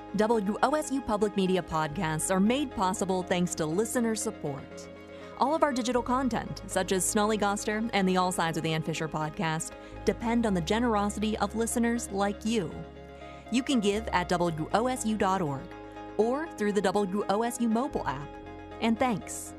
WOSU Public Media podcasts are made possible thanks to listener support. All of our digital content, such as Snollygoster and the All Sides with Ann Fisher podcast, depend on the generosity of listeners like you. You can give at WOSU.org or through the WOSU mobile app. And thanks.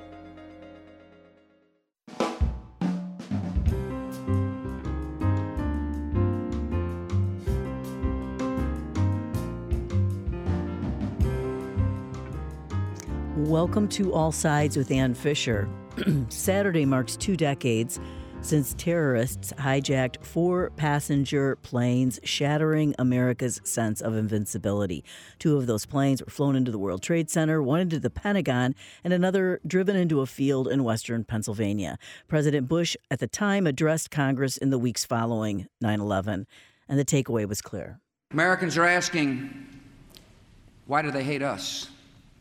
Welcome to All Sides with Ann Fisher. Saturday marks 2 decades since terrorists hijacked 4 passenger planes, shattering America's sense of invincibility. 2 of those planes were flown into the World Trade Center, one into the Pentagon, and another driven into a field in western Pennsylvania. President Bush, at the time, addressed Congress in the weeks following 9/11, and the takeaway was clear. Americans are asking, why do they hate us?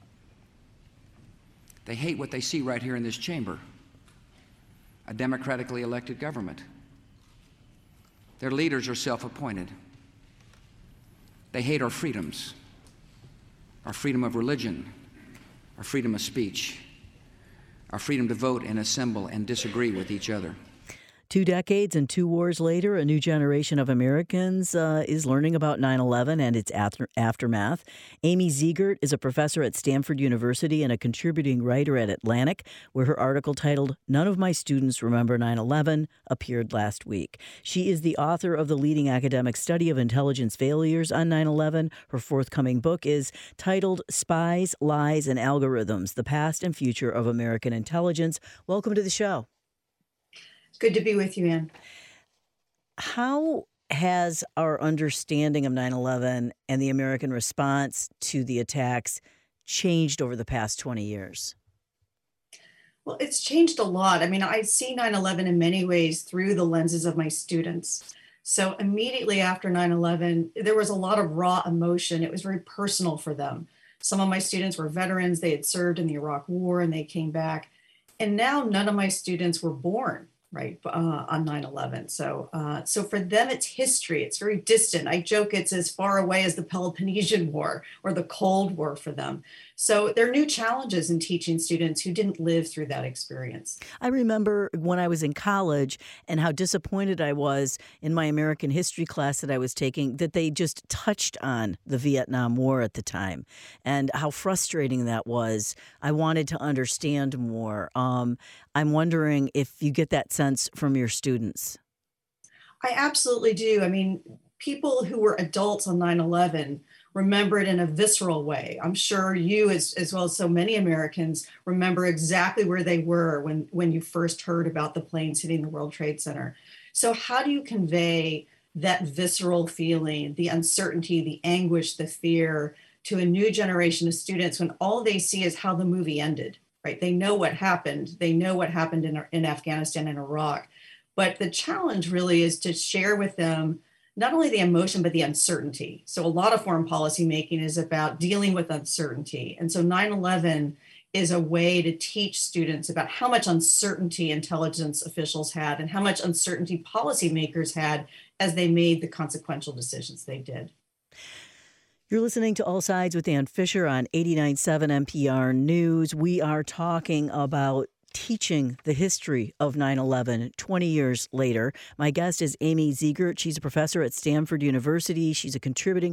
They hate what they see right here in this chamber, a democratically elected government. Their leaders are self-appointed. They hate our freedoms, our freedom of religion, our freedom of speech, our freedom to vote and assemble and disagree with each other. 2 decades and 2 wars later, a new generation of Americans is learning about 9/11 and its aftermath. Amy Zegart is a professor at Stanford University and a contributing writer at Atlantic, where her article titled "None of My Students Remember 9/11" appeared last week. She is the author of the leading academic study of intelligence failures on 9/11. Her forthcoming book is titled "Spies, Lies, and Algorithms: The Past and Future of American Intelligence." Welcome to the show. Good to be with you, Ann. How has our understanding of 9/11 and the American response to the attacks changed over the past 20 years? Well, it's changed a lot. I mean, I see 9/11 in many ways through the lenses of my students. So immediately after 9/11, there was a lot of raw emotion. It was very personal for them. Some of my students were veterans. They had served in the Iraq War and they came back. And now none of my students were born on 9/11. So for them, it's history. It's very distant. I joke it's as far away as the Peloponnesian War or the Cold War for them. So there are new challenges in teaching students who didn't live through that experience. I remember when I was in college and how disappointed I was in my American history class that I was taking that they just touched on the Vietnam War at the time and how frustrating that was. I wanted to understand more. I'm wondering if you get that sense from your students. I absolutely do. I mean, people who were adults on 9/11 remember it in a visceral way. I'm sure you, as well as so many Americans, remember exactly where they were when you first heard about the planes hitting the World Trade Center. So how do you convey that visceral feeling, the uncertainty, the anguish, the fear to a new generation of students when all they see is how the movie ended, right? They know what happened. They know what happened in Afghanistan and Iraq. But the challenge really is to share with them not only the emotion, but the uncertainty. So a lot of foreign policy making is about dealing with uncertainty. And so 9/11 is a way to teach students about how much uncertainty intelligence officials had and how much uncertainty policymakers had as they made the consequential decisions they did. You're listening to All Sides with Ann Fisher on 89.7 NPR News. We are talking about teaching the history of 9/11 20 years later. My guest is Amy Zegart. She's a professor at Stanford University. She's a contributor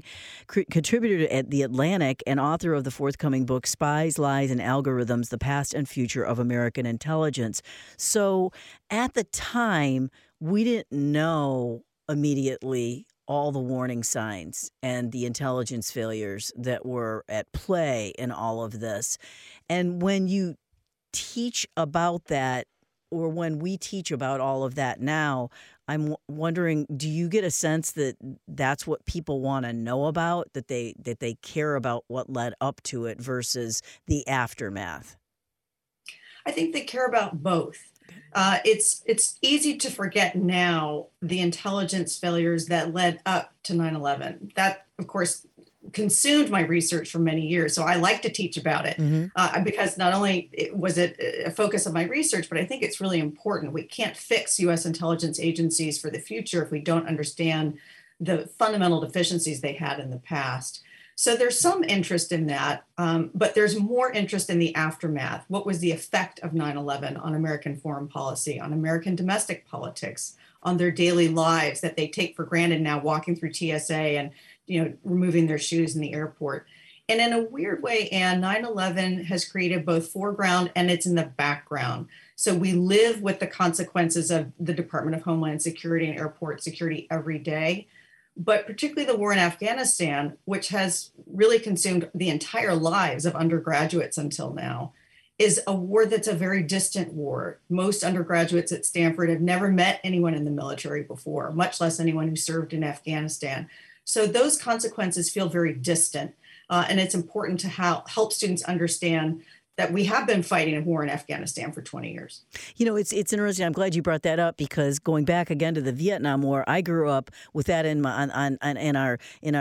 at The Atlantic and author of the forthcoming book, Spies, Lies, and Algorithms: The Past and Future of American Intelligence. So at the time, we didn't know immediately all the warning signs and the intelligence failures that were at play in all of this. And when you teach about that, or when we teach about all of that now, I'm wondering, do you get a sense that that's what people want to know about, that they care about what led up to it versus the aftermath? I think they care about both. It's easy to forget now the intelligence failures that led up to 9/11. That, of course, consumed my research for many years. So I like to teach about it because not only was it a focus of my research, but I think it's really important. We can't fix U.S. intelligence agencies for the future if we don't understand the fundamental deficiencies they had in the past. So there's some interest in that, but there's more interest in the aftermath. What was the effect of 9/11 on American foreign policy, on American domestic politics, on their daily lives that they take for granted now, walking through TSA and removing their shoes in the airport. And in a weird way, Anne, 9/11 has created both foreground and it's in the background. So we live with the consequences of the Department of Homeland Security and airport security every day. But particularly the war in Afghanistan, which has really consumed the entire lives of undergraduates until now, is a war that's a very distant war. Most undergraduates at Stanford have never met anyone in the military before, much less anyone who served in Afghanistan. So those consequences feel very distant. And it's important to help students understand that we have been fighting a war in Afghanistan for 20 years. It's interesting. I'm glad you brought that up, because going back again to the Vietnam War, I grew up with that in our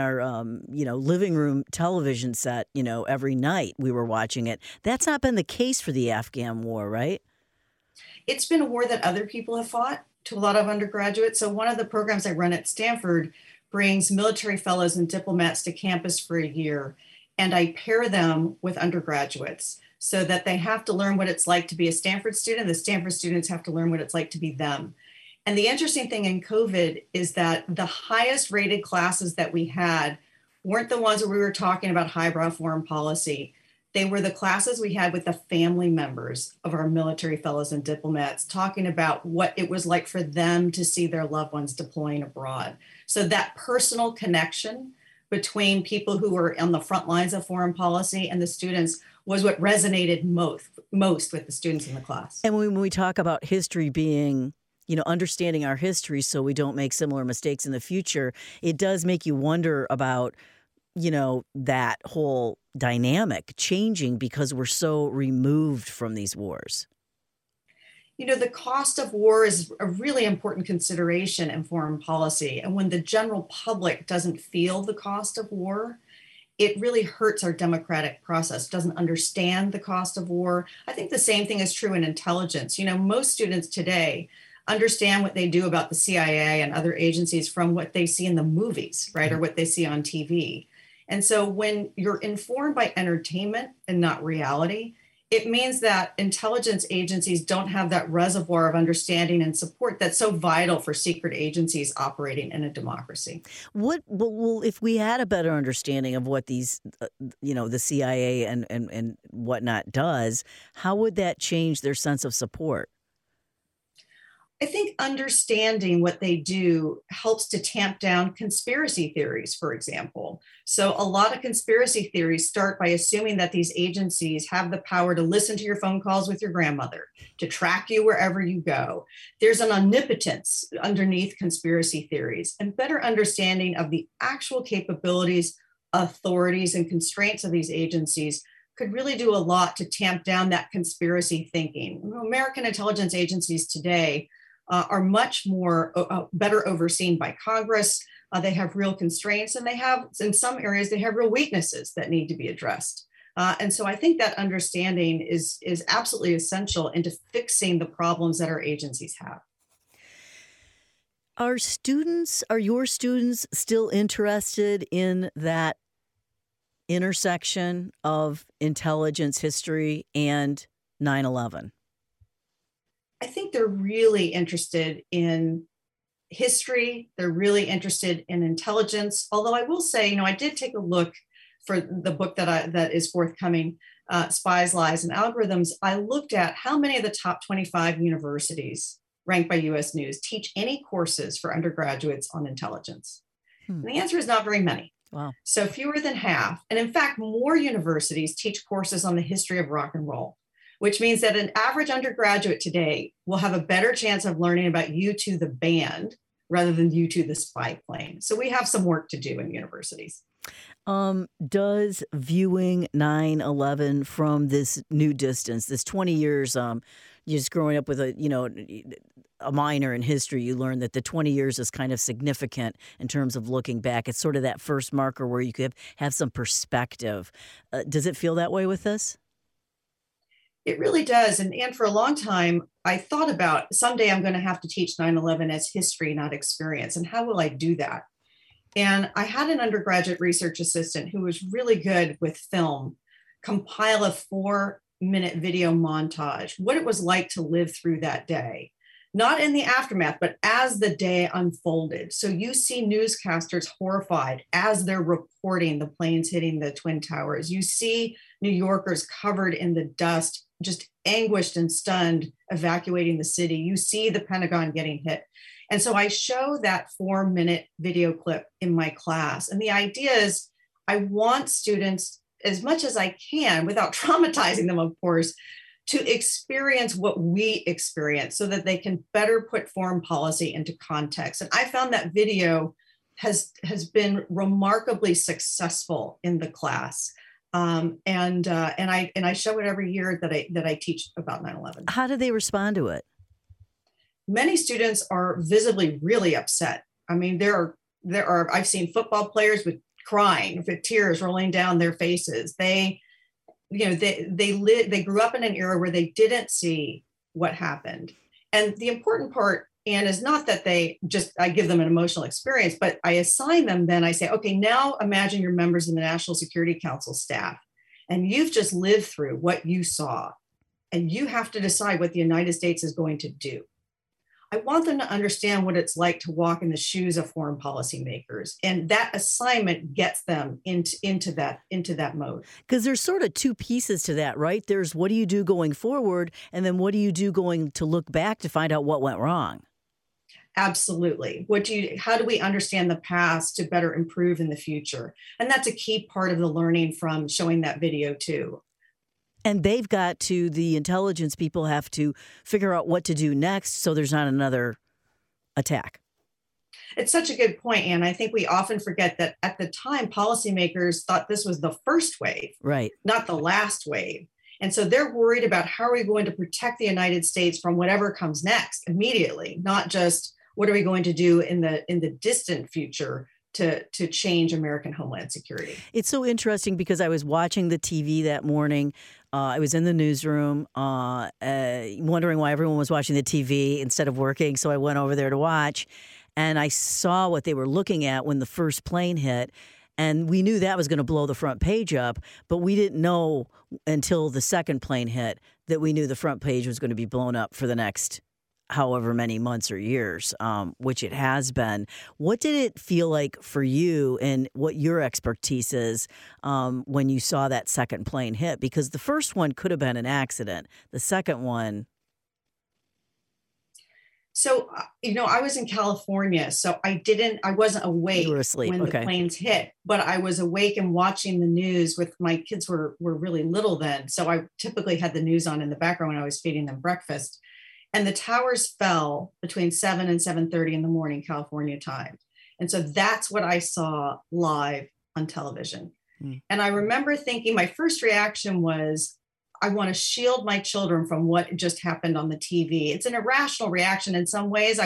living room television set. Every night we were watching it. That's not been the case for the Afghan War, right? It's been a war that other people have fought to a lot of undergraduates. So one of the programs I run at Stanford brings military fellows and diplomats to campus for a year, and I pair them with undergraduates, so that they have to learn what it's like to be a Stanford student. The Stanford students have to learn what it's like to be them. And the interesting thing in COVID is that the highest rated classes that we had weren't the ones where we were talking about highbrow foreign policy. They were the classes we had with the family members of our military fellows and diplomats, talking about what it was like for them to see their loved ones deploying abroad. So that personal connection between people who were on the front lines of foreign policy and the students was what resonated most with the students in the class. And when we talk about history being, understanding our history so we don't make similar mistakes in the future, it does make you wonder about, that whole dynamic changing because we're so removed from these wars. The cost of war is a really important consideration in foreign policy. And when the general public doesn't feel the cost of war, it really hurts our democratic process, doesn't understand the cost of war. I think the same thing is true in intelligence. Most students today understand what they do about the CIA and other agencies from what they see in the movies, right, or what they see on TV. And so when you're informed by entertainment and not reality, it means that intelligence agencies don't have that reservoir of understanding and support that's so vital for secret agencies operating in a democracy. Well, if we had a better understanding of what these, the CIA and whatnot does, how would that change their sense of support? I think understanding what they do helps to tamp down conspiracy theories, for example. So a lot of conspiracy theories start by assuming that these agencies have the power to listen to your phone calls with your grandmother, to track you wherever you go. There's an omnipotence underneath conspiracy theories, and better understanding of the actual capabilities, authorities, and constraints of these agencies could really do a lot to tamp down that conspiracy thinking. American intelligence agencies today are much more better overseen by Congress. They have real constraints, and they have, in some areas, they have real weaknesses that need to be addressed. And so I think that understanding is absolutely essential into fixing the problems that our agencies have. Are your students still interested in that intersection of intelligence history and 9/11? I think they're really interested in history. They're really interested in intelligence. Although I will say, I did take a look for the book that is forthcoming, Spies, Lies, and Algorithms. I looked at how many of the top 25 universities ranked by US News teach any courses for undergraduates on intelligence. And the answer is not very many. Wow. So fewer than half. And in fact, more universities teach courses on the history of rock and roll, which means that an average undergraduate today will have a better chance of learning about U2 the band rather than U2 the spy plane. So we have some work to do in universities. Does viewing 9/11 from this new distance, this 20 years, just growing up with a minor in history, you learn that the 20 years is kind of significant in terms of looking back. It's sort of that first marker where you could have some perspective. Does it feel that way with this? It really does. And for a long time, I thought about someday I'm going to have to teach 9/11 as history, not experience. And how will I do that? And I had an undergraduate research assistant who was really good with film, compile a 4-minute video montage, what it was like to live through that day, not in the aftermath, but as the day unfolded. So you see newscasters horrified as they're reporting the planes hitting the Twin Towers. You see New Yorkers covered in the dust, just anguished and stunned, evacuating the city. You see the Pentagon getting hit. And so I show that 4-minute video clip in my class. And the idea is I want students, as much as I can, without traumatizing them, of course, to experience what we experience so that they can better put foreign policy into context. And I found that video has been remarkably successful in the class. And I show it every year that I teach about 9/11. How do they respond to it? Many students are visibly really upset. I mean, there are I've seen football players with crying, with tears rolling down their faces. They grew up in an era where they didn't see what happened. And the important part, Anne, is not that I give them an emotional experience, but I assign them, then I say, okay, now imagine you're members of the National Security Council staff, and you've just lived through what you saw, and you have to decide what the United States is going to do. I want them to understand what it's like to walk in the shoes of foreign policymakers. And that assignment gets them into that mode. Because there's sort of two pieces to that, right? There's what do you do going forward? And then what do you do going to look back to find out what went wrong? Absolutely. How do we understand the past to better improve in the future? And that's a key part of the learning from showing that video too. And the intelligence people have to figure out what to do next so there's not another attack. It's such a good point, Anne. I think we often forget that at the time, policymakers thought this was the first wave, right, not the last wave. And so they're worried about how are we going to protect the United States from whatever comes next immediately, not just what are we going to do in the distant future to change American homeland security. It's so interesting because I was watching the TV that morning. I was in the newsroom wondering why everyone was watching the TV instead of working. So I went over there to watch, and I saw what they were looking at when the first plane hit. And we knew that was going to blow the front page up, but we didn't know until the second plane hit that we knew the front page was going to be blown up for the next however many months or years, which it has been. What did it feel like for you and what your expertise is when you saw that second plane hit? Because the first one could have been an accident. The second one. So, I was in California, so I wasn't awake when the planes hit, but I was awake and watching the news with my kids were really little then. So I typically had the news on in the background when I was feeding them breakfast. And the towers fell between 7 and 7:30 in the morning, California time. And so that's what I saw live on television. Mm. And I remember thinking my first reaction was, I want to shield my children from what just happened on the TV. It's an irrational reaction in some ways.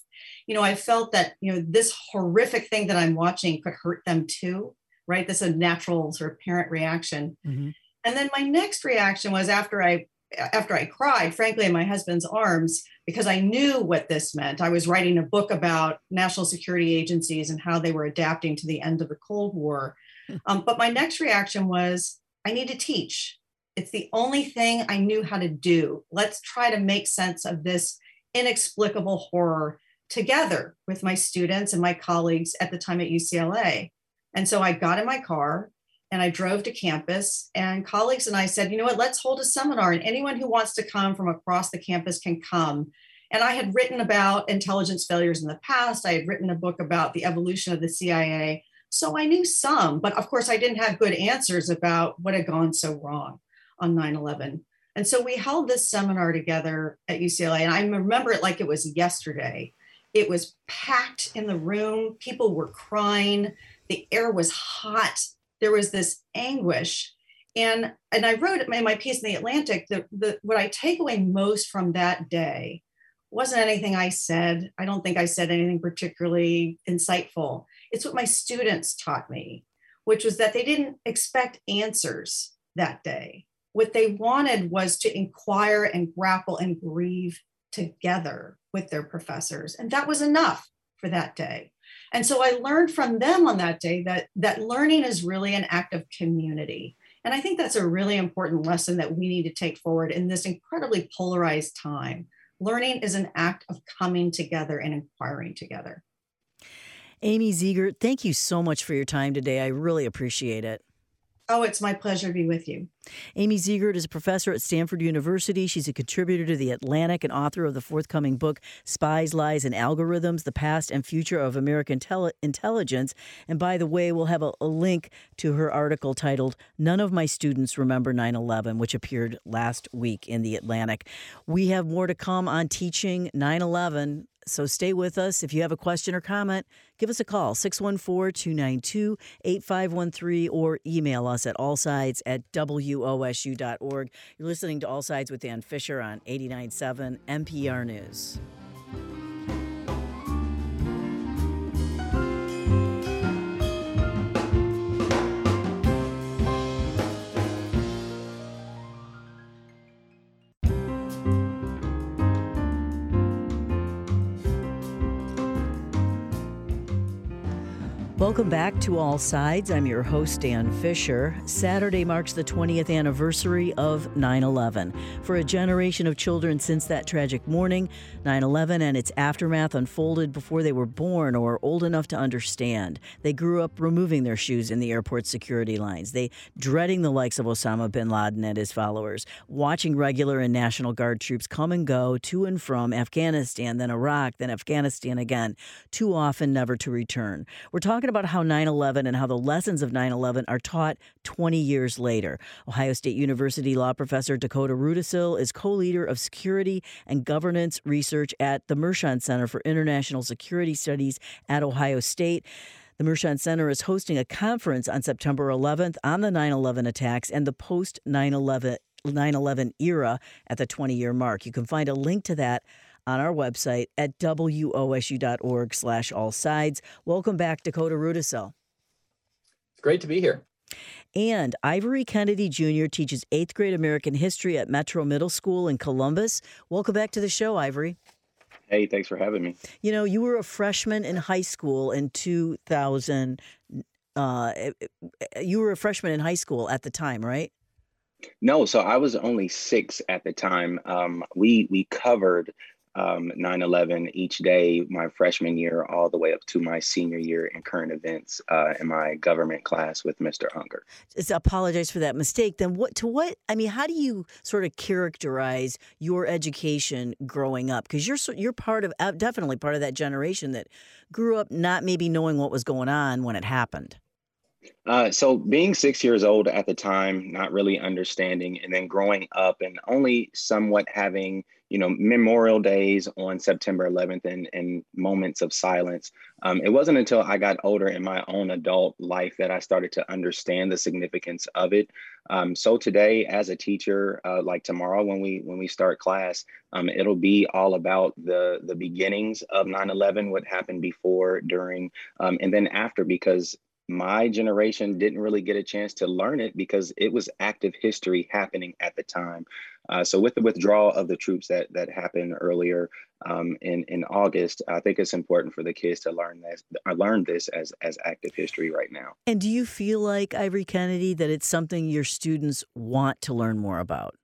I felt that, this horrific thing that I'm watching could hurt them too, right? This is a natural sort of parent reaction. Mm-hmm. And then my next reaction was after I cried, frankly, in my husband's arms, because I knew what this meant. I was writing a book about national security agencies and how they were adapting to the end of the Cold War. But my next reaction was, I need to teach. It's the only thing I knew how to do. Let's try to make sense of this inexplicable horror together with my students and my colleagues at the time at UCLA. And so I got in my car and I drove to campus, and colleagues and I said, you know what, let's hold a seminar, and anyone who wants to come from across the campus can come. And I had written about intelligence failures in the past. I had written a book about the evolution of the CIA. So I knew some, but of course I didn't have good answers about what had gone so wrong on 9/11. And so we held this seminar together at UCLA, and I remember it like it was yesterday. It was packed in the room. People were crying. The air was hot. There was this anguish. And I wrote in my piece in The Atlantic that what I take away most from that day wasn't anything I said. I don't think I said anything particularly insightful. It's what my students taught me, which was that they didn't expect answers that day. What they wanted was to inquire and grapple and grieve together with their professors. And that was enough for that day. And so I learned from them on that day that learning is really an act of community. And I think that's a really important lesson that we need to take forward in this incredibly polarized time. Learning is an act of coming together and inquiring together. Amy Ziegert, thank you so much for your time today. I really appreciate it. Oh, it's my pleasure to be with you. Amy Ziegert is a professor at Stanford University. She's a contributor to The Atlantic and author of the forthcoming book, Spies, Lies, and Algorithms, The Past and Future of American Intelligence. And by the way, we'll have a link to her article titled, None of My Students Remember 9/11, which appeared last week in The Atlantic. We have more to come on teaching 9/11. So stay with us. If you have a question or comment, give us a call, 614-292-8513, or email us at allsides@wosu.org. You're listening to All Sides with Dan Fisher on 89.7 NPR News. Welcome back to All Sides. I'm your host, Dan Fisher. Saturday marks the 20th anniversary of 9/11. For a generation of children since that tragic morning, 9/11 and its aftermath unfolded before they were born or old enough to understand. They grew up removing their shoes in the airport security lines. They dreading the likes of Osama bin Laden and his followers, watching regular and National Guard troops come and go to and from Afghanistan, then Iraq, then Afghanistan again, too often never to return. We're talking about how 9/11 and how the lessons of 9/11 are taught 20 years later. Ohio State University law professor Dakota Rudisill is co-leader of security and governance research at the Mershon Center for International Security Studies at Ohio State. The Mershon Center is hosting a conference on September 11th on the 9/11 attacks and the post-9/11 era at the 20-year mark. You can find a link to that on our website at wosu.org/allsides. Welcome back, Dakota Rudisill. It's great to be here. And Ivory Kennedy Jr. teaches 8th grade American history at Metro Middle School in Columbus. Welcome back to the show, Ivory. Hey, thanks for having me. You know, you were a freshman in high school in 2000. You were a freshman in high school at the time, right? No, so I was only 6 at the time. We covered 9/11 each day my freshman year all the way up to my senior year in current events in my government class with Mr. Unger. Just apologize for that mistake. Then how do you sort of characterize your education growing up? Because you're definitely part of that generation that grew up not maybe knowing what was going on when it happened. So being 6 years old at the time, not really understanding, and then growing up and only somewhat having, Memorial Days on September 11th and moments of silence. It wasn't until I got older in my own adult life that I started to understand the significance of it. So today, as a teacher, like tomorrow when we start class, it'll be all about the beginnings of 9/11, what happened before, during, and then after, because my generation didn't really get a chance to learn it because it was active history happening at the time. So with the withdrawal of the troops that happened earlier in August, I think it's important for the kids to learn this as active history right now. And do you feel like, Ivory Kennedy, that it's something your students want to learn more about?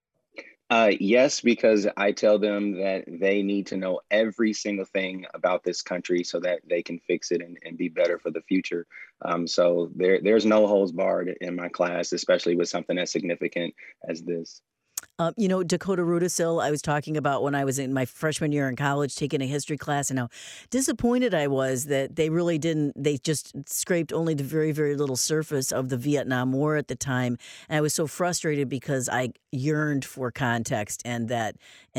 Yes, because I tell them that they need to know every single thing about this country so that they can fix it and be better for the future. So there's no holds barred in my class, especially with something as significant as this. Dakota Rudisill, I was talking about when I was in my freshman year in college taking a history class and how disappointed I was that they just scraped only the very, very little surface of the Vietnam War at the time. And I was so frustrated because I yearned for context and that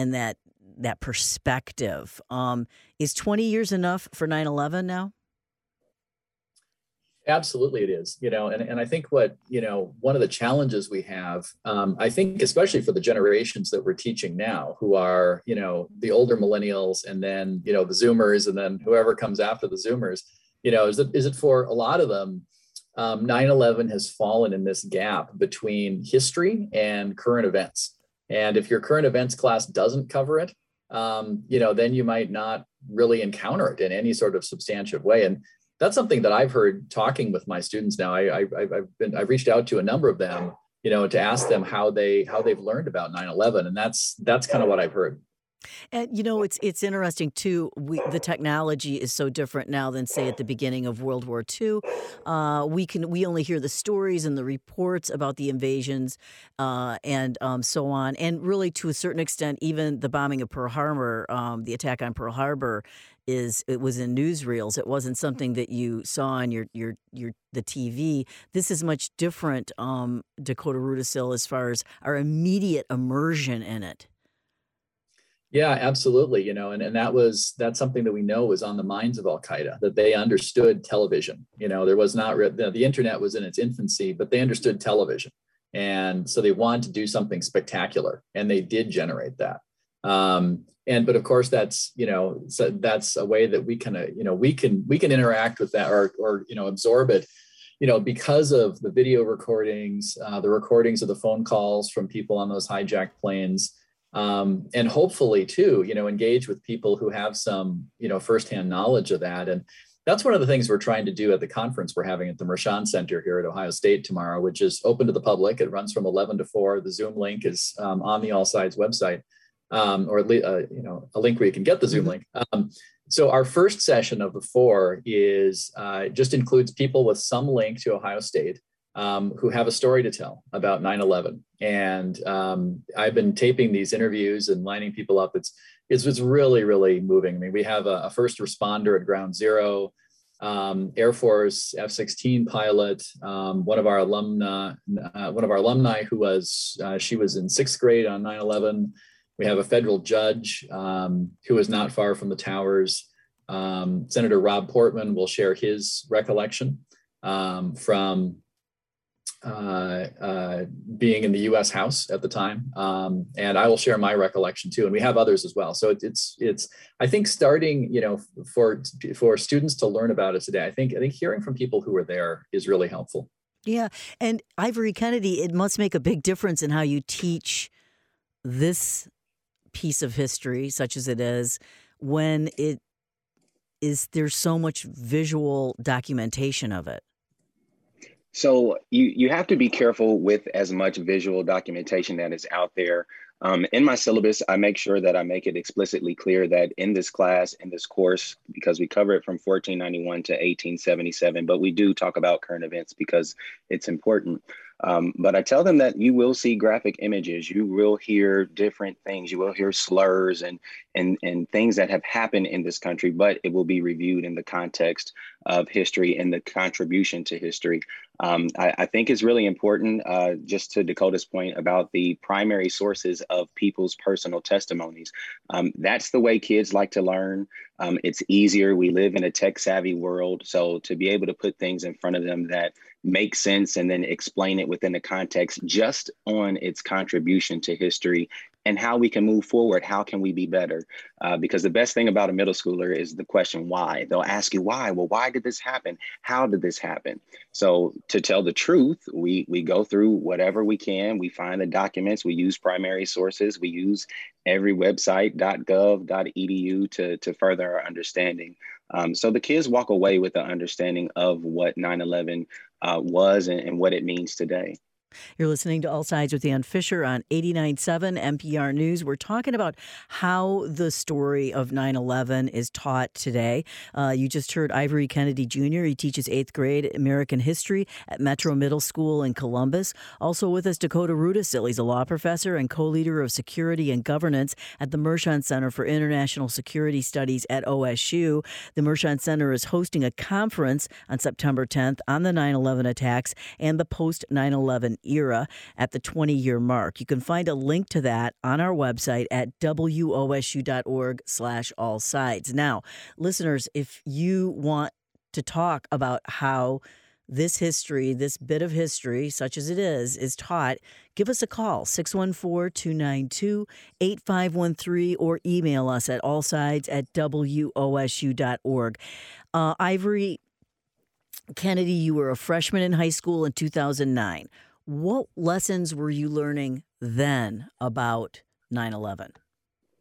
perspective. Is 20 years enough for 9/11 now? Absolutely it is, and I think what, one of the challenges we have, I think, especially for the generations that we're teaching now, who are, the older millennials and then, the Zoomers and then whoever comes after the Zoomers, is it for a lot of them, 9/11 has fallen in this gap between history and current events. And if your current events class doesn't cover it, then you might not really encounter it in any sort of substantive way. And that's something that I've heard talking with my students now. I've reached out to a number of them, to ask them how they've learned about 9/11, and that's kind of what I've heard. And it's interesting too. The technology is so different now than say at the beginning of World War II. We only hear the stories and the reports about the invasions and so on. And really, to a certain extent, even the bombing of Pearl Harbor, the attack on Pearl Harbor, it was in newsreels. It wasn't something that you saw on the TV. This is much different, Dakota Rudisill, as far as our immediate immersion in it. Yeah, absolutely. And that's something that we know was on the minds of Al-Qaeda, that they understood television. There was not, the internet was in its infancy, but they understood television. And so they wanted to do something spectacular, and they did generate that. But of course that's, so that's a way that we can interact with that or absorb it, because of the video recordings, the recordings of the phone calls from people on those hijacked planes. And hopefully too, engage with people who have some, firsthand knowledge of that. And that's one of the things we're trying to do at the conference we're having at the Mershon Center here at Ohio State tomorrow, which is open to the public. It runs from 11 to 4. The Zoom link is on the All Sides website, or at least, a link where you can get the Zoom link. So our first session of the 4 is just includes people with some link to Ohio State. Who have a story to tell about 9/11. And I've been taping these interviews and lining people up. It's really, really moving. I mean, we have a first responder at Ground Zero, Air Force F-16 pilot, one of our alumni who was, she was in 6th grade on 9/11. We have a federal judge who is not far from the towers. Senator Rob Portman will share his recollection from being in the U.S. House at the time, and I will share my recollection too. And we have others as well. So it's I think starting, for students to learn about it today. I think hearing from people who were there is really helpful. Yeah, and Ivory Kennedy, it must make a big difference in how you teach this piece of history, such as it is, when there's so much visual documentation of it. So you have to be careful with as much visual documentation that is out there. In my syllabus, I make sure that I make it explicitly clear that in this class, in this course, because we cover it from 1491 to 1877, but we do talk about current events because it's important. But I tell them that you will see graphic images, you will hear different things, you will hear slurs and things that have happened in this country, but it will be reviewed in the context of history and the contribution to history. I think it's really important, just to Dakota's point about the primary sources of people's personal testimonies. That's the way kids like to learn. It's easier. We live in a tech savvy world. So to be able to put things in front of them that make sense and then explain it within the context just on its contribution to history and how we can move forward, how can we be better? Because the best thing about a middle schooler is the question why. They'll ask you why. Well, why did this happen? How did this happen? So to tell the truth, we go through whatever we can. We find the documents. We use primary sources. We use every website, .gov.edu to further our understanding. So the kids walk away with an understanding of what 9/11 was and what it means today. You're listening to All Sides with Ann Fisher on 89.7 NPR News. We're talking about how the story of 9/11 is taught today. You just heard Ivory Kennedy Jr. He teaches 8th grade American history at Metro Middle School in Columbus. Also with us, Dakota Rudisill. He's a law professor and co-leader of security and governance at the Mershon Center for International Security Studies at OSU. The Mershon Center is hosting a conference on September 10th on the 9/11 attacks and the post-9/11 era at the 20-year mark. You can find a link to that on our website at wosu.org/allsides. Now, listeners, if you want to talk about how this history, this bit of history, such as it is taught, give us a call, 614-292-8513, or email us at allsides@wosu.org. Ivory Kennedy, you were a freshman in high school in 2009. What lessons were you learning then about 9/11?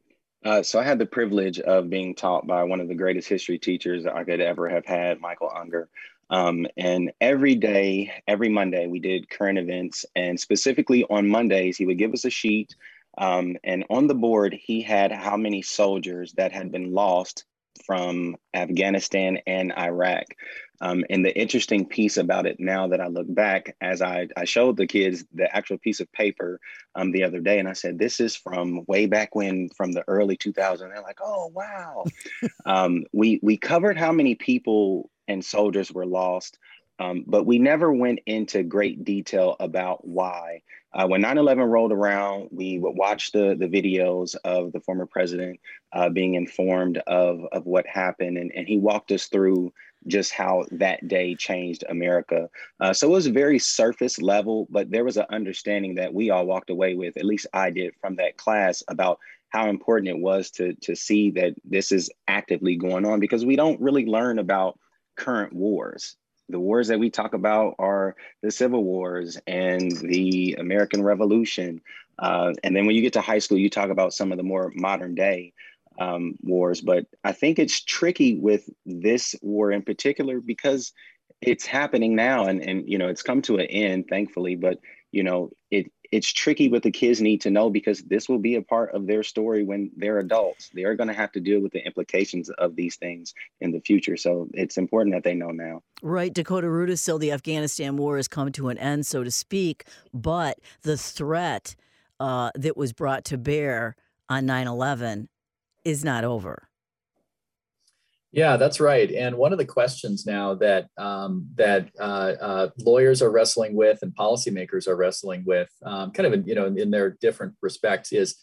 So I had the privilege of being taught by one of the greatest history teachers I could ever have had, Michael Unger. And every day, every Monday, we did current events. And specifically on Mondays, he would give us a sheet. And on the board, he had how many soldiers that had been lost from Afghanistan and Iraq. And the interesting piece about it now that I look back, as I showed the kids the actual piece of paper the other day, and I said, this is from way back when, from the early 2000s. They're like, oh, wow. We covered how many people and soldiers were lost, but we never went into great detail about why. When 9/11 rolled around, we would watch the videos of the former president being informed of what happened, and he walked us through just how that day changed America. So it was very surface level, but there was an understanding that we all walked away with, at least I did, from that class, about how important it was to see that this is actively going on, because we don't really learn about current wars. The wars that we talk about are the Civil Wars and the American Revolution. And then when you get to high school, you talk about some of the more modern day wars. But I think it's tricky with this war in particular because it's happening now, and you know, it's come to an end, thankfully. But you know, it's tricky what the kids need to know, because this will be a part of their story when they're adults. They're going to have to deal with the implications of these things in the future. So it's important that they know now. Right. Dakota Rudisill, the Afghanistan war has come to an end, so to speak, but the threat that was brought to bear on 9/11 is not over. Yeah, that's right. And one of the questions now that lawyers are wrestling with and policymakers are wrestling with, kind of in their different respects, is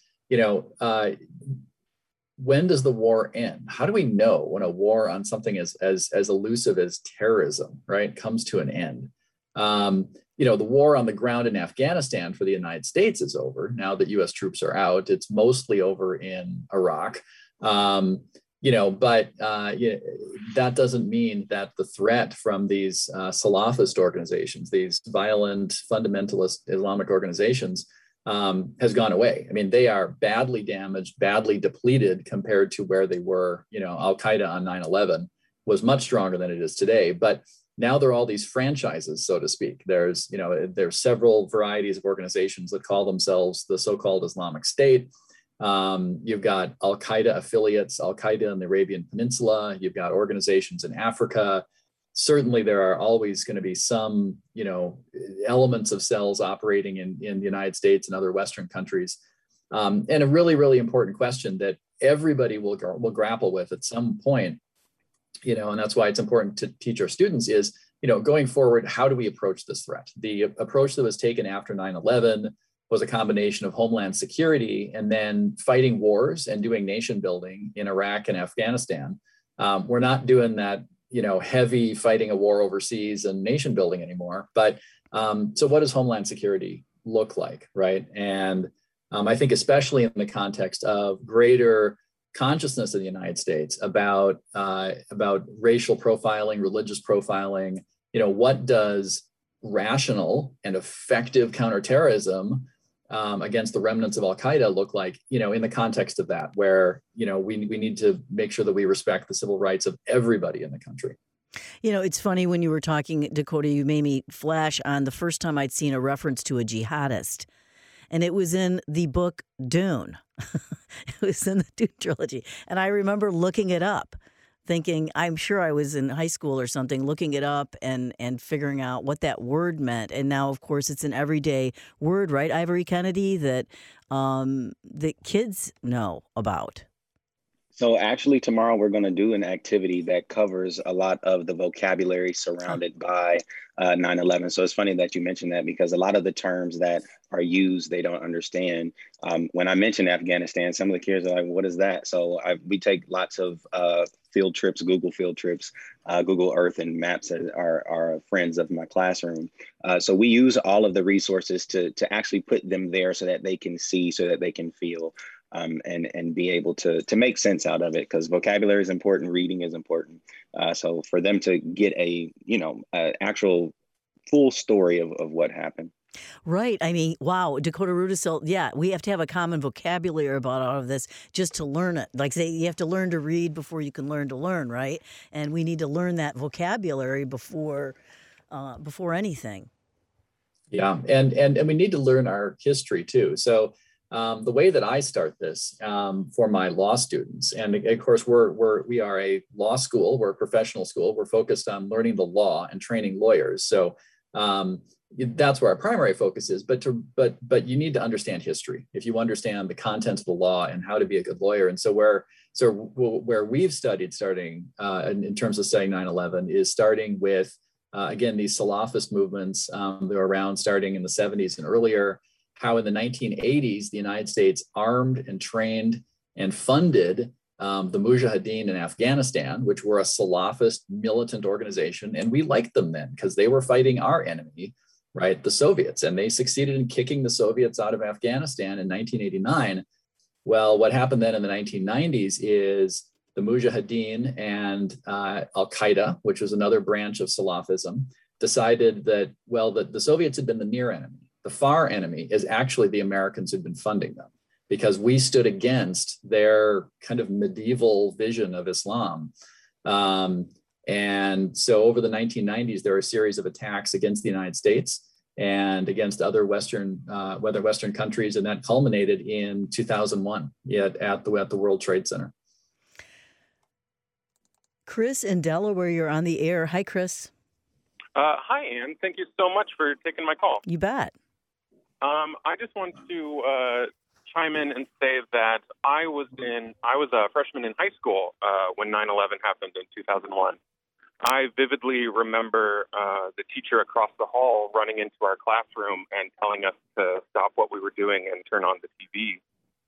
when does the war end? How do we know when a war on something as elusive as terrorism, right, comes to an end? The war on the ground in Afghanistan for the United States is over now that U.S. troops are out. It's mostly over in Iraq. But that doesn't mean that the threat from these Salafist organizations, these violent fundamentalist Islamic organizations, has gone away. I mean, they are badly damaged, badly depleted compared to where they were. Al-Qaeda on 9/11 was much stronger than it is today. But now there are all these franchises, so to speak. There's several varieties of organizations that call themselves the so-called Islamic State. You've got Al-Qaeda affiliates, Al-Qaeda in the Arabian Peninsula. You've got organizations in Africa. Certainly, there are always going to be some, elements of cells operating in the United States and other Western countries. And a really, really important question that everybody will grapple with at some point, and that's why it's important to teach our students is, going forward, how do we approach this threat? The approach that was taken after 9/11 was a combination of homeland security and then fighting wars and doing nation building in Iraq and Afghanistan. We're not doing that, heavy fighting a war overseas and nation building anymore. But so what does homeland security look like, right? And I think especially in the context of greater consciousness in the United States about racial profiling, religious profiling, what does rational and effective counterterrorism against the remnants of Al-Qaeda look like, in the context of that, where, we need to make sure that we respect the civil rights of everybody in the country. It's funny when you were talking, Dakota, you made me flash on the first time I'd seen a reference to a jihadist. And it was in the book Dune. It was in the Dune trilogy. And I remember looking it up, thinking, I'm sure I was in high school or something, looking it up and figuring out what that word meant. And now, of course, it's an everyday word, right, Ivory Kennedy, that kids know about. So actually tomorrow we're going to do an activity that covers a lot of the vocabulary surrounded by 9/11. So it's funny that you mentioned that, because a lot of the terms that are used, they don't understand. When I mention Afghanistan, some of the kids are like, what is that? So we take lots of field trips, Google field trips, Google Earth and maps that are friends of my classroom. So we use all of the resources to actually put them there so that they can see, so that they can feel. And be able to make sense out of it, because vocabulary is important, reading is important. So for them to get a actual full story of what happened. Right. I mean, wow, Dakota Rudisill, yeah, we have to have a common vocabulary about all of this just to learn it. Like, say, you have to learn to read before you can learn to learn, right? And we need to learn that vocabulary before anything. Yeah, and we need to learn our history too. So the way that I start this for my law students, and of course we are a law school, we're a professional school, we're focused on learning the law and training lawyers. So that's where our primary focus is. But you need to understand history if you understand the content of the law and how to be a good lawyer. And so where we've studied starting in terms of studying 9/11 is starting with again, these Salafist movements that were around starting in the 70s and earlier, how in the 1980s, the United States armed and trained and funded the Mujahideen in Afghanistan, which were a Salafist militant organization. And we liked them then because they were fighting our enemy, right, the Soviets. And they succeeded in kicking the Soviets out of Afghanistan in 1989. Well, what happened then in the 1990s is the Mujahideen and Al-Qaeda, which was another branch of Salafism, decided that, well, the Soviets had been the near enemy. The far enemy is actually the Americans who'd been funding them because we stood against their kind of medieval vision of Islam. And so over the 1990s, there were a series of attacks against the United States and against other Western countries, and that culminated in 2001 at the World Trade Center. Chris in Delaware, you're on the air. Hi, Chris. Hi, Ann. Thank you so much for taking my call. You bet. I just want to chime in and say that I was a freshman in high school when 9/11 happened in 2001. I vividly remember the teacher across the hall running into our classroom and telling us to stop what we were doing and turn on the TV.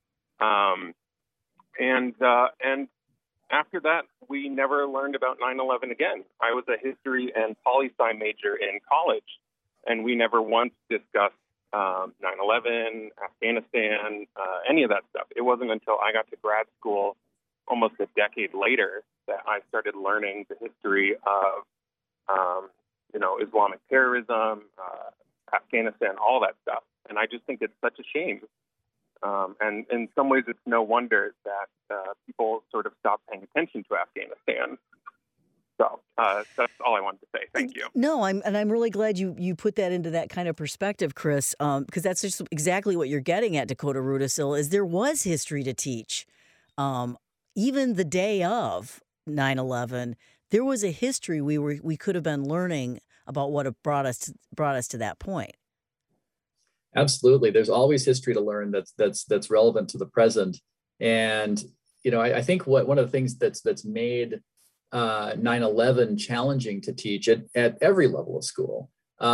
And after that, we never learned about 9/11 again. I was a history and poli-sci major in college, and we never once discussed 9/11, Afghanistan, any of that stuff. It wasn't until I got to grad school almost a decade later that I started learning the history of, Islamic terrorism, Afghanistan, all that stuff. And I just think it's such a shame. And in some ways, it's no wonder that people sort of stopped paying attention to Afghanistan. So that's all I wanted to say. Thank you. No, I'm really glad you put that into that kind of perspective, Chris, because that's just exactly what you're getting at, Dakota Rudisill, is there was history to teach. Even the day of 9/11, there was a history we could have been learning about what brought us to that point. Absolutely. There's always history to learn that's relevant to the present. And, I think one of the things that's made 9/11 challenging to teach at every level of school,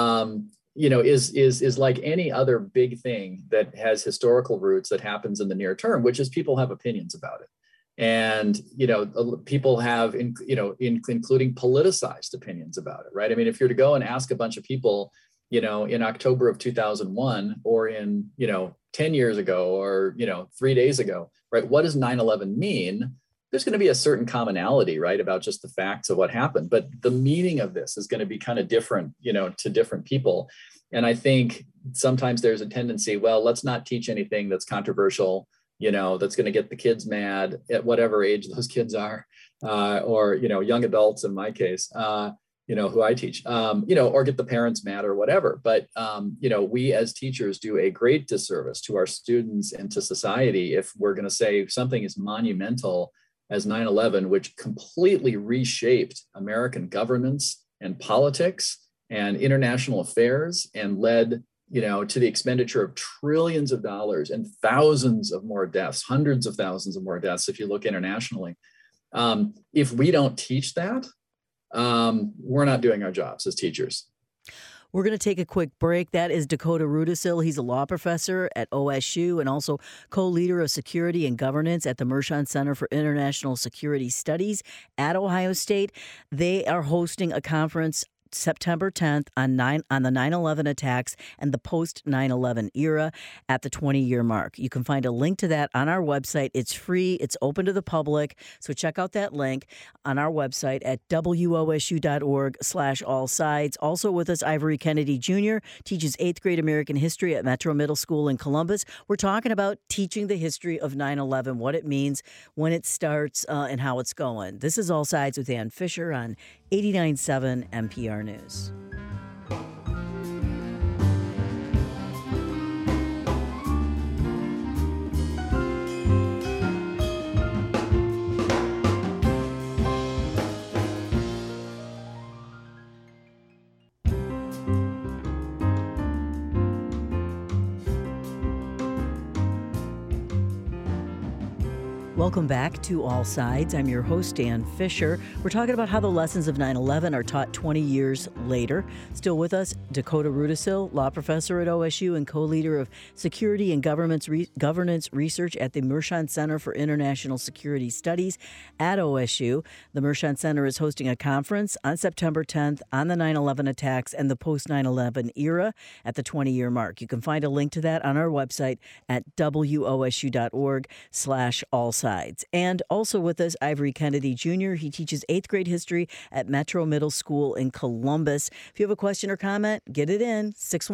is like any other big thing that has historical roots that happens in the near term, which is people have opinions about it. And, people have, including politicized opinions about it, right? I mean, if you're to go and ask a bunch of people, in October of 2001 or in, 10 years ago or, 3 days ago, right? What does 9/11 mean? There's going to be a certain commonality, right, about just the facts of what happened. But the meaning of this is going to be kind of different, to different people. And I think sometimes there's a tendency, well, let's not teach anything that's controversial, that's going to get the kids mad at whatever age those kids are, or, young adults in my case, who I teach, or get the parents mad or whatever. But, we as teachers do a great disservice to our students and to society if we're going to say something as monumental as 9/11, which completely reshaped American governance and politics and international affairs and led, to the expenditure of trillions of dollars and thousands of more deaths, hundreds of thousands of more deaths, if you look internationally. If we don't teach that, we're not doing our jobs as teachers. We're going to take a quick break. That is Dakota Rudisill. He's a law professor at OSU and also co-leader of security and governance at the Mershon Center for International Security Studies at Ohio State. They are hosting a conference September 10th on the 9/11 attacks and the post 9/11 era at the 20-year mark. You can find a link to that on our website. It's free. It's open to the public. So check out that link on our website at wosu.org/allsides. Also with us, Ivory Kennedy Jr. teaches 8th grade American history at Metro Middle School in Columbus. We're talking about teaching the history of 9/11, what it means, when it starts, and how it's going. This is All Sides with Ann Fisher on 89.7 NPR News. Welcome back to All Sides. I'm your host, Ann Fisher. We're talking about how the lessons of 9/11 are taught 20 years later. Still with us, Dakota Rudisill, law professor at OSU and co-leader of Security and Governance Research at the Mershon Center for International Security Studies at OSU. The Mershon Center is hosting a conference on September 10th on the 9/11 attacks and the post-9/11 era at the 20-year mark. You can find a link to that on our website at wosu.org/allsides. And also with us, Ivory Kennedy Jr. He teaches 8th grade history at Metro Middle School in Columbus. If you have a question or comment, get it in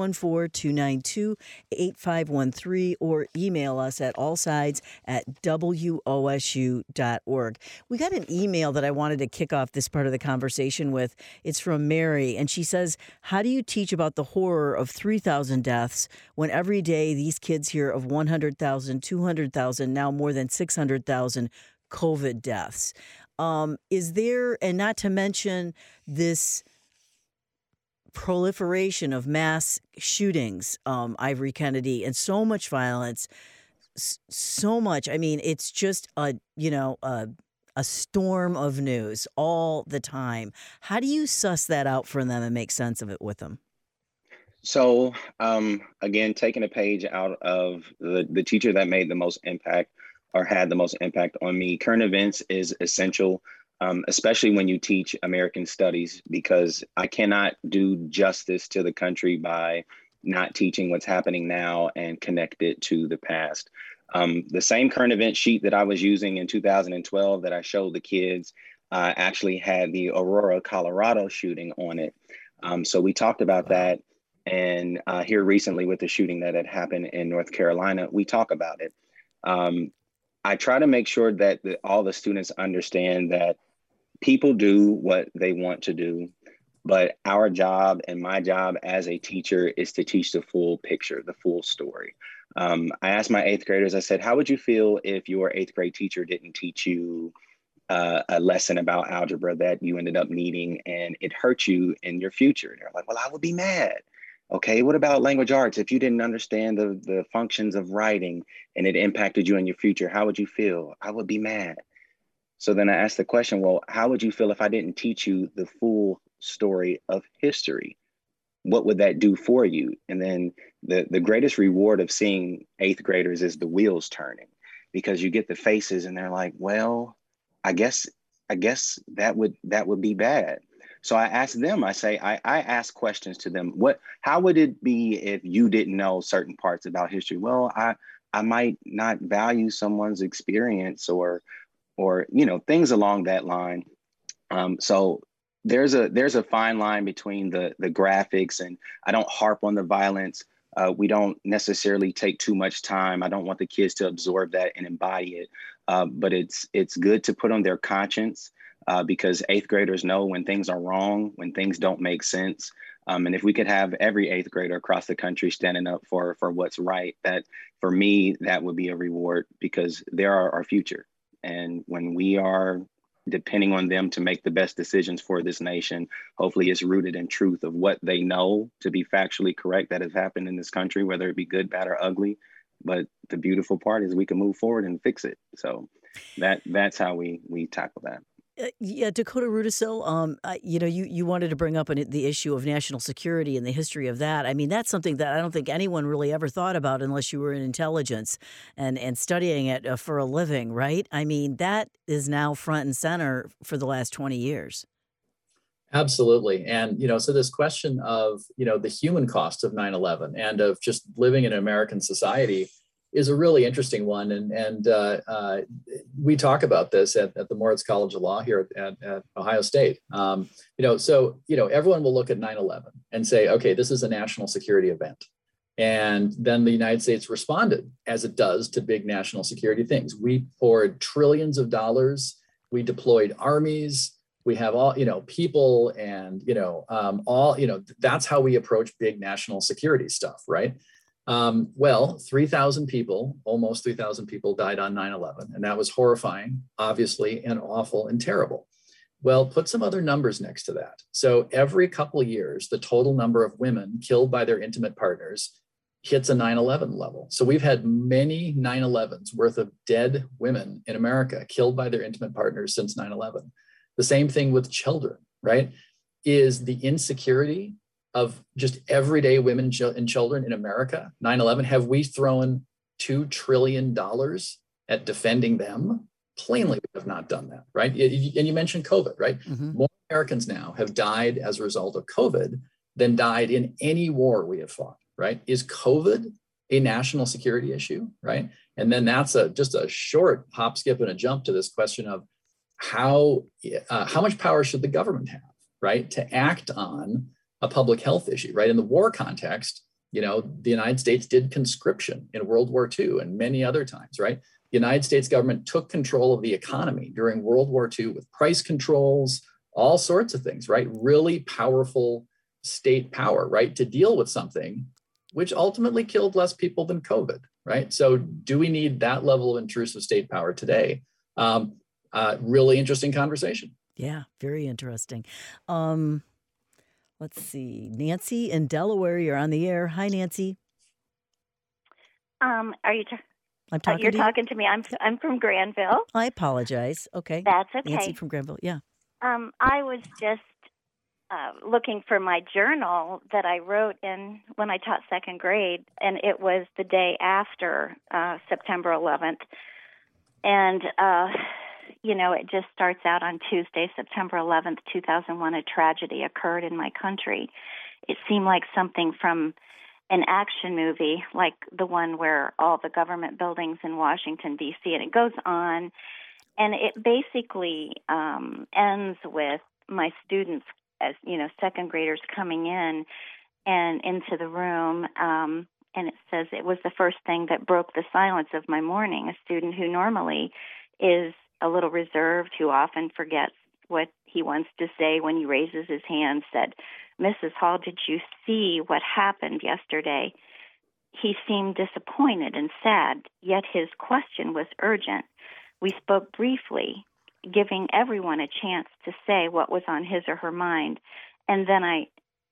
614-292-8513 or email us at allsides@wosu.org. We got an email that I wanted to kick off this part of the conversation with. It's from Mary, and she says, how do you teach about the horror of 3,000 deaths when every day these kids hear of 100,000, 200,000, now more than 600,000 COVID deaths? Is there, and not to mention this proliferation of mass shootings, Ivory Kennedy, and so much violence, so much. I mean, it's just a storm of news all the time. How do you suss that out for them and make sense of it with them? So again, taking a page out of the teacher that made the most impact or had the most impact on me, current events is essential, especially when you teach American studies, because I cannot do justice to the country by not teaching what's happening now and connect it to the past. The same current event sheet that I was using in 2012 that I showed the kids actually had the Aurora, Colorado shooting on it. So we talked about that. And here recently with the shooting that had happened in North Carolina, we talk about it. I try to make sure that all the students understand that people do what they want to do, but our job and my job as a teacher is to teach the full picture, the full story. I asked my 8th graders, I said, how would you feel if your 8th grade teacher didn't teach you a lesson about algebra that you ended up needing and it hurt you in your future? They're like, well, I would be mad. Okay, what about language arts? If you didn't understand the functions of writing and it impacted you in your future, how would you feel? I would be mad. So then I asked the question, well, how would you feel if I didn't teach you the full story of history? What would that do for you? And then the greatest reward of seeing 8th graders is the wheels turning, because you get the faces and they're like, well, I guess that would be bad. So I asked them, I ask questions to them. How would it be if you didn't know certain parts about history? Well, I might not value someone's experience or things along that line. So there's a fine line between the graphics, and I don't harp on the violence. We don't necessarily take too much time. I don't want the kids to absorb that and embody it. But it's good to put on their conscience. Because 8th graders know when things are wrong, when things don't make sense. And if we could have every 8th grader across the country standing up for what's right, that for me, that would be a reward, because they're our future. And when we are depending on them to make the best decisions for this nation, hopefully it's rooted in truth of what they know to be factually correct that has happened in this country, whether it be good, bad, or ugly. But the beautiful part is we can move forward and fix it. So that's how we tackle that. Yeah, Dakota Rudisill, you wanted to bring up the issue of national security and the history of that. I mean, that's something that I don't think anyone really ever thought about unless you were in intelligence and studying it for a living, right? I mean, that is now front and center for the last 20 years. Absolutely. And, so this question of, the human cost of 9/11 and of just living in an American society is a really interesting one. And we talk about this at the Moritz College of Law here at Ohio State. Everyone will look at 9/11 and say, okay, this is a national security event. And then the United States responded, as it does to big national security things. We poured trillions of dollars. We deployed armies. We have all, people and, that's how we approach big national security stuff, right? 3,000 people, almost 3,000 people died on 9/11. And that was horrifying, obviously, and awful and terrible. Well, put some other numbers next to that. So every couple of years, the total number of women killed by their intimate partners hits a 9/11 level. So we've had many 9/11s worth of dead women in America killed by their intimate partners since 9/11. The same thing with children, right? Is the insecurity of just everyday women and children in America, 9/11, have we thrown $2 trillion at defending them? Plainly, we have not done that, right? And you mentioned COVID, right? Mm-hmm. More Americans now have died as a result of COVID than died in any war we have fought, right? Is COVID a national security issue, right? And then that's just a short hop, skip, and a jump to this question of how much power should the government have, right, to act on a public health issue, right? In the war context, the United States did conscription in World War II and many other times, right? The United States government took control of the economy during World War II with price controls, all sorts of things, right? Really powerful state power, right? To deal with something which ultimately killed less people than COVID, right? So do we need that level of intrusive state power today? Really interesting conversation. Yeah, very interesting. Let's see. Nancy in Delaware, you're on the air. Hi, Nancy. Are you? I'm talking. You're to talking to me. I'm from Granville. I apologize. Okay. That's okay. Nancy from Granville. Yeah. I was just looking for my journal that I wrote in when I taught second grade, and it was the day after September 11th, and it just starts out on Tuesday, September 11th, 2001. A tragedy occurred in my country. It seemed like something from an action movie, like the one where all the government buildings in Washington, D.C., and it goes on. And it basically ends with my students, as second graders coming in and into the room. And it says it was the first thing that broke the silence of my morning. A student who normally is a little reserved, who often forgets what he wants to say when he raises his hand, said, "Mrs. Hall, did you see what happened yesterday?" He seemed disappointed and sad, yet his question was urgent. We spoke briefly, giving everyone a chance to say what was on his or her mind. And then I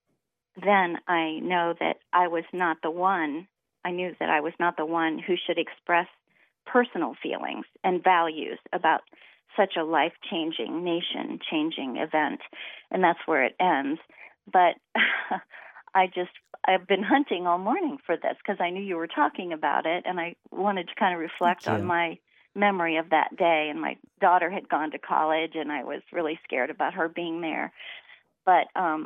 know that I was not the one. I knew that I was not the one who should express personal feelings and values about such a life-changing, nation-changing event. And that's where it ends. But I've been hunting all morning for this because I knew you were talking about it, and I wanted to kind of reflect on my memory of that day. And my daughter had gone to college, and I was really scared about her being there. But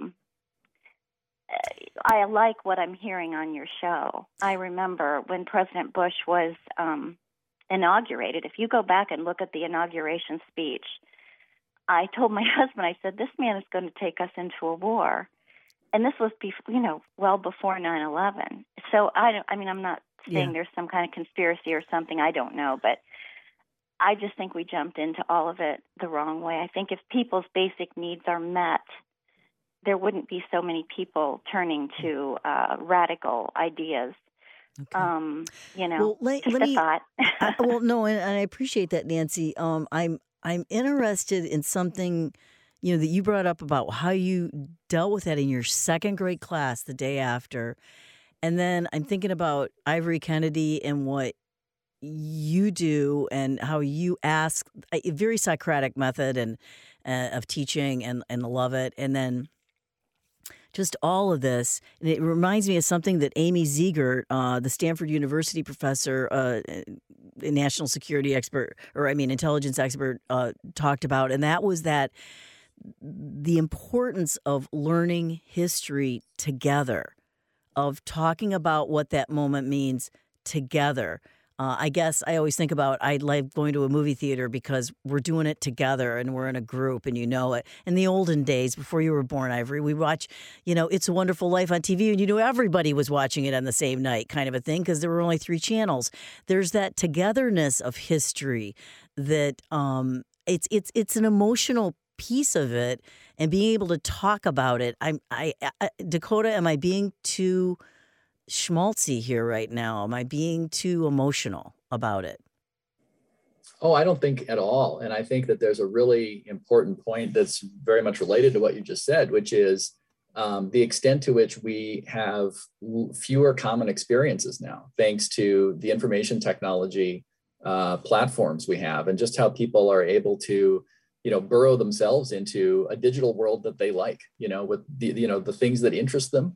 I like what I'm hearing on your show. I remember when President Bush was inaugurated. If you go back and look at the inauguration speech, I told my husband, I said, this man is going to take us into a war. And this was, well before 9/11. So I'm not saying there's some kind of conspiracy or something. I don't know, but I just think we jumped into all of it the wrong way. I think if people's basic needs are met, there wouldn't be so many people turning to radical ideas. Okay. Well, let me, thought. No, and I appreciate that, Nancy. I'm interested in something, that you brought up about how you dealt with that in your second grade class the day after. And then I'm thinking about Ivory Kennedy and what you do and how you ask a very Socratic method and of teaching and love it. And then just all of this. And it reminds me of something that Amy Ziegert, the Stanford University professor, national security expert, intelligence expert, talked about. And that was that the importance of learning history together, of talking about what that moment means together. I guess I always think about I like going to a movie theater because we're doing it together and we're in a group and you know it. In the olden days, before you were born, Ivory, we watch, It's a Wonderful Life on TV and everybody was watching it on the same night kind of a thing because there were only 3 channels. There's that togetherness of history that it's an emotional piece of it, and being able to talk about it. Dakota, am I being too schmaltzy here right now? Am I being too emotional about it? Oh, I don't think at all. And I think that there's a really important point that's very much related to what you just said, which is the extent to which we have fewer common experiences now, thanks to the information technology platforms we have, and just how people are able to burrow themselves into a digital world that they like, with the things that interest them.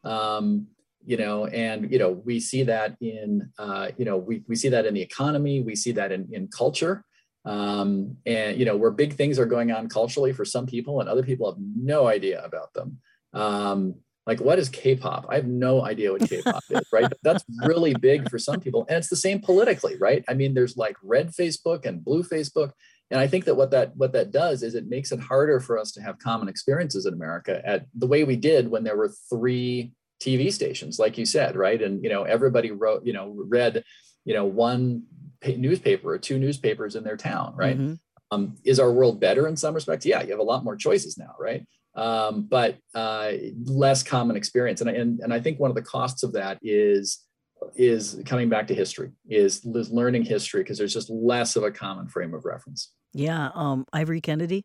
We see that in, we see that in the economy, we see that in culture, where big things are going on culturally for some people and other people have no idea about them. Like, what is K-pop? I have no idea what K-pop is, right? But that's really big for some people. And it's the same politically, right? I mean, there's like red Facebook and blue Facebook. And I think that what that does is it makes it harder for us to have common experiences in America at the way we did when there were 3 TV stations, like you said, right? And, everybody read, one newspaper or 2 newspapers in their town, right? Mm-hmm. Is our world better in some respects? Yeah, you have a lot more choices now, right? But less common experience. And I think one of the costs of that is coming back to history, is learning history, because there's just less of a common frame of reference. Yeah. Ivory Kennedy?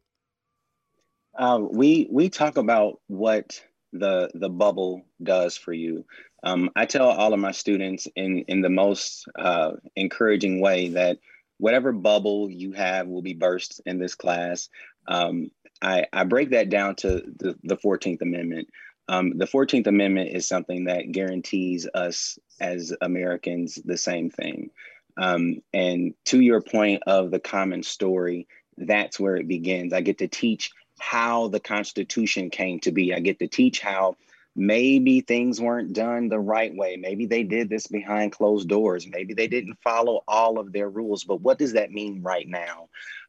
We talk about what the bubble does for you. I tell all of my students in the most encouraging way that whatever bubble you have will be burst in this class. I break that down to the 14th Amendment. The 14th Amendment is something that guarantees us as Americans the same thing. And to your point of the common story, that's where it begins. I get to teach how the Constitution came to be. I get to teach how maybe things weren't done the right way. Maybe they did this behind closed doors. Maybe they didn't follow all of their rules. But what does that mean right now?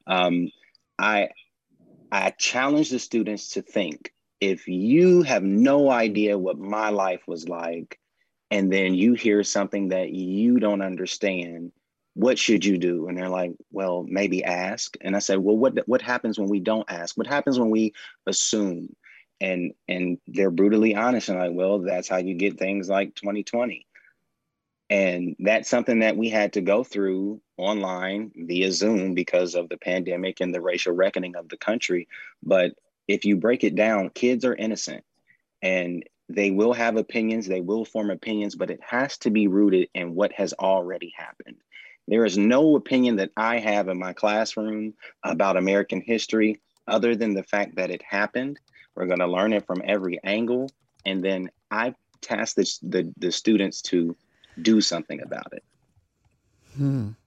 I challenge the students to think, if you have no idea what my life was like, and then you hear something that you don't understand, what should you do? And they're like, well, maybe ask. And I said, well, what happens when we don't ask? What happens when we assume? And they're brutally honest and like, well, that's how you get things like 2020. And that's something that we had to go through online via Zoom because of the pandemic and the racial reckoning of the country. But if you break it down, kids are innocent and they will have opinions, they will form opinions, but it has to be rooted in what has already happened. There is no opinion that I have in my classroom about American history other than the fact that it happened. We're going to learn it from every angle. And then I task the students to do something about it. And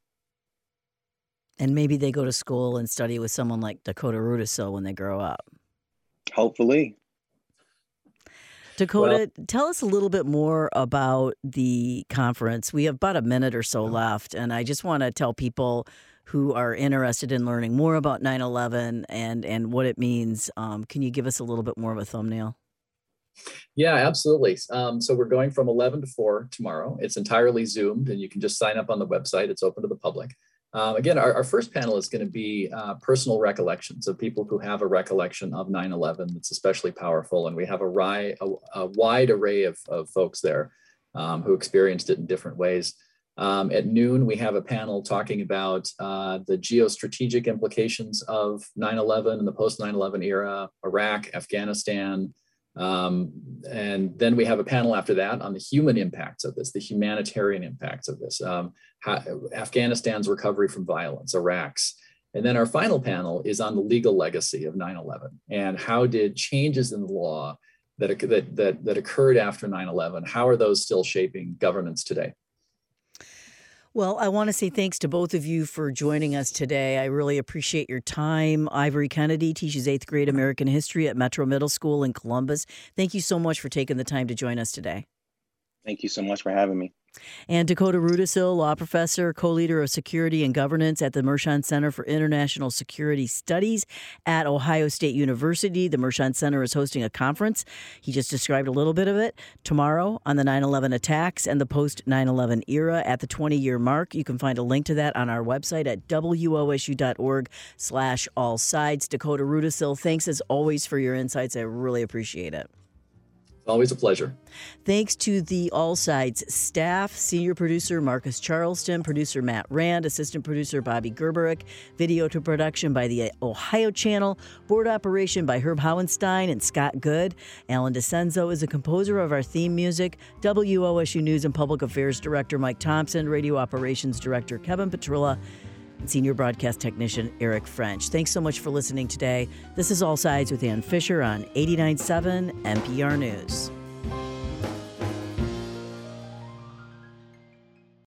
maybe they go to school and study with someone like Dakota Rudisil when they grow up. Hopefully. Dakota, tell us a little bit more about the conference. We have about a minute or so left, and I just want to tell people who are interested in learning more about 9/11 and what it means. Can you give us a little bit more of a thumbnail? Yeah, absolutely. So we're going from 11 to 4 tomorrow. It's entirely Zoomed, and you can just sign up on the website. It's open to the public. Again, our first panel is going to be personal recollections of people who have a recollection of 9/11 that's especially powerful. And we have a wide array of folks there who experienced it in different ways. At noon, we have a panel talking about the geostrategic implications of 9/11 and the post 9/11 era, Iraq, Afghanistan. And then we have a panel after that on the human impacts of this, the humanitarian impacts of this, Afghanistan's recovery from violence, Iraq's. And then our final panel is on the legal legacy of 9/11 and how did changes in the law that occurred after 9/11, how are those still shaping governance today? Well, I want to say thanks to both of you for joining us today. I really appreciate your time. Ivory Kennedy teaches 8th grade American history at Metro Middle School in Columbus. Thank you so much for taking the time to join us today. Thank you so much for having me. And Dakota Rudisill, law professor, co-leader of security and governance at the Mershon Center for International Security Studies at Ohio State University. The Mershon Center is hosting a conference. He just described a little bit of it tomorrow on the 9/11 attacks and the post-9/11 era at the 20-year mark. You can find a link to that on our website at wosu.org/allsides. Dakota Rudisill, thanks as always for your insights. I really appreciate it. Always a pleasure. Thanks to the All Sides staff, senior producer Marcus Charleston, producer Matt Rand, assistant producer Bobby Gerberick, video to production by the Ohio Channel, board operation by Herb Howenstein and Scott Good. Alan DeCenzo is a composer of our theme music. WOSU News and Public Affairs Director Mike Thompson, radio operations director Kevin Petrilla, and senior broadcast technician Eric French. Thanks so much for listening today. This is All Sides with Ann Fisher on 89.7 NPR News.